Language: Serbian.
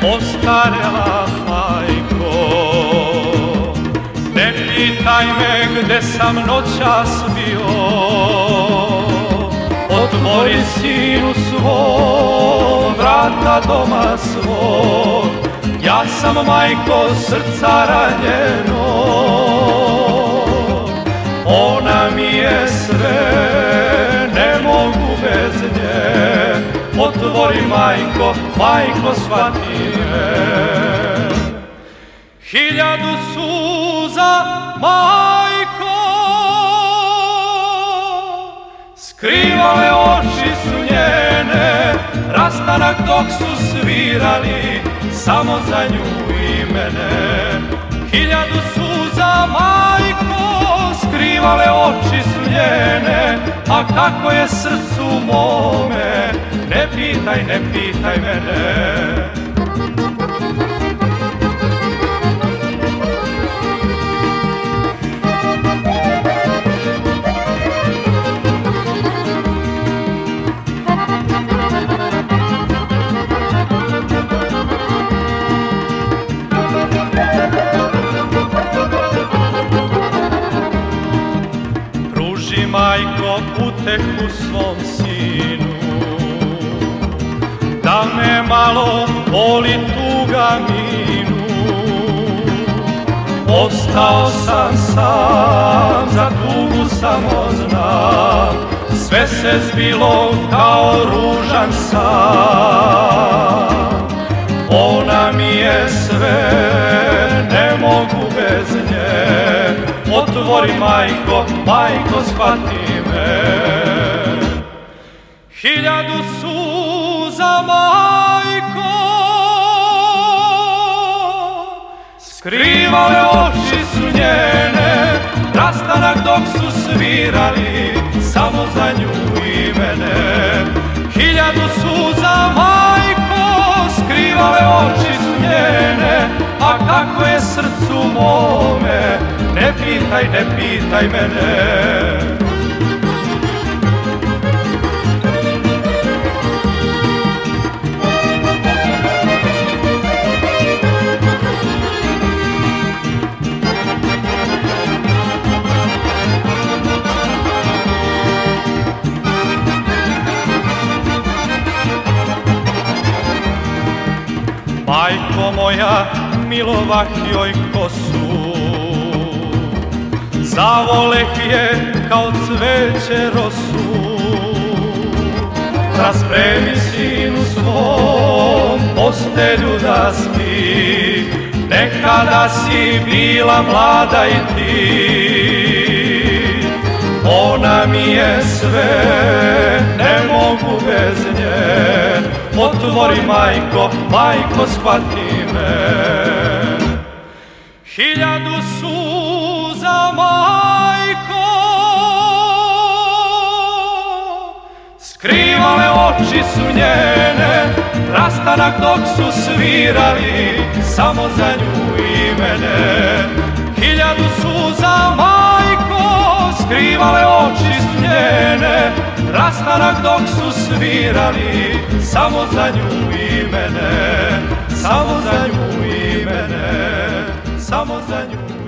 ostarela majko. Ne pitaj me gde sam noćas bio, otvori sinu svom vrata doma svog. Ja sam majko srca ranjeno, ona mi je sve, ne mogu bez nje. Otvori majko, majko shvati me. 1000 suza majko, skrivale oči su njene, rastanak dok su svirali samo za nju i mene. 1000 suza majko, skrivale oči su njene, a kako je srcu mome, ne pitaj mene. Pruži majko utehu svom sinu, da me malo boli tuga minu. Ostao sam sam, za tugu samo znam, sve se zbilo kao ružan san. Ona mi je sve, ne mogu bez nje. Otvori majko, majko shvati me. 1000 suza majko, skrivale oči su njene, rastanak dok su svirali samo za nju i mene. 1000 suza majko, skrivale oči su njene, a kako je srcu mome, ne pitaj mene. Majko moja, milovah joj kosu, zavoleh je kao cveće rosu. Raspremi sinu svom postelju da spi, nekada si bila mlada i ti. Ona mi je sve, ne mogu bez nje. Otvori majko, majko shvati me. 1000 suza majko, skrivale oči su njene, rastanak dok su svirali samo za nju i mene. 1000 suza majko, skrivale oči su njene, rastanak dok su svirali samo za nju i mene, samo za nju i mene, samo za nju.